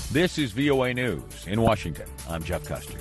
This is VOA News in Washington. I'm Jeff Custer.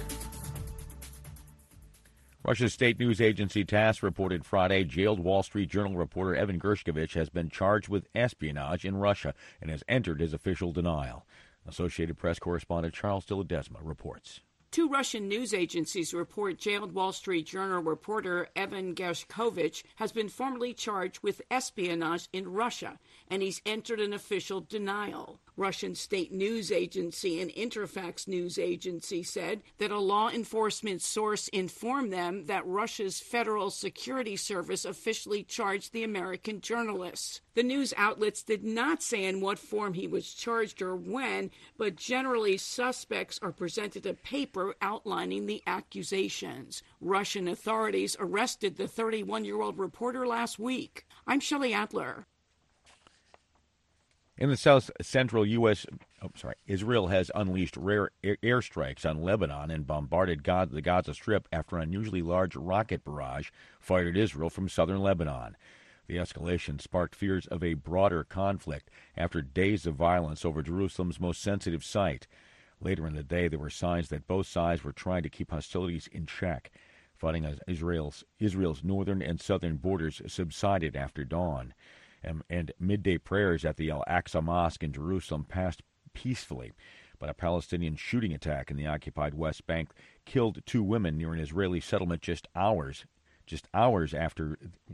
Russia's state news agency TASS reported Friday jailed Wall Street Journal reporter Evan Gershkovich has been charged with espionage in Russia and has entered his official denial. Associated Press correspondent Charles de Ledesma reports. Two Russian news agencies report jailed Wall Street Journal reporter Evan Gershkovich has been formally charged with espionage in Russia, and he's entered an official denial. Russian state news agency and Interfax news agency said that a law enforcement source informed them that Russia's Federal Security Service officially charged the American journalists. The news outlets did not say in what form he was charged or when, but generally suspects are presented a paper outlining the accusations. Russian authorities arrested the 31-year-old reporter last week. I'm Shelley Adler. In the south-central U.S., Israel has unleashed rare airstrikes on Lebanon and bombarded the Gaza Strip after an unusually large rocket barrage fired at Israel from southern Lebanon. The escalation sparked fears of a broader conflict after days of violence over Jerusalem's most sensitive site. Later in the day, there were signs that both sides were trying to keep hostilities in check. Fighting on Israel's northern and southern borders subsided after dawn. And midday prayers at the Al-Aqsa Mosque in Jerusalem passed peacefully. But a Palestinian shooting attack in the occupied West Bank killed two women near an Israeli settlement just hours after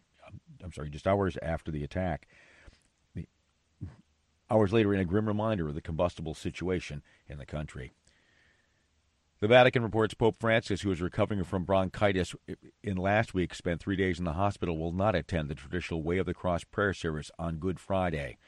the attack. Hours later, in a grim reminder of the combustible situation in the country. The Vatican reports Pope Francis, who is recovering from bronchitis in last week, spent 3 days in the hospital, will not attend the traditional Way of the Cross prayer service on Good Friday.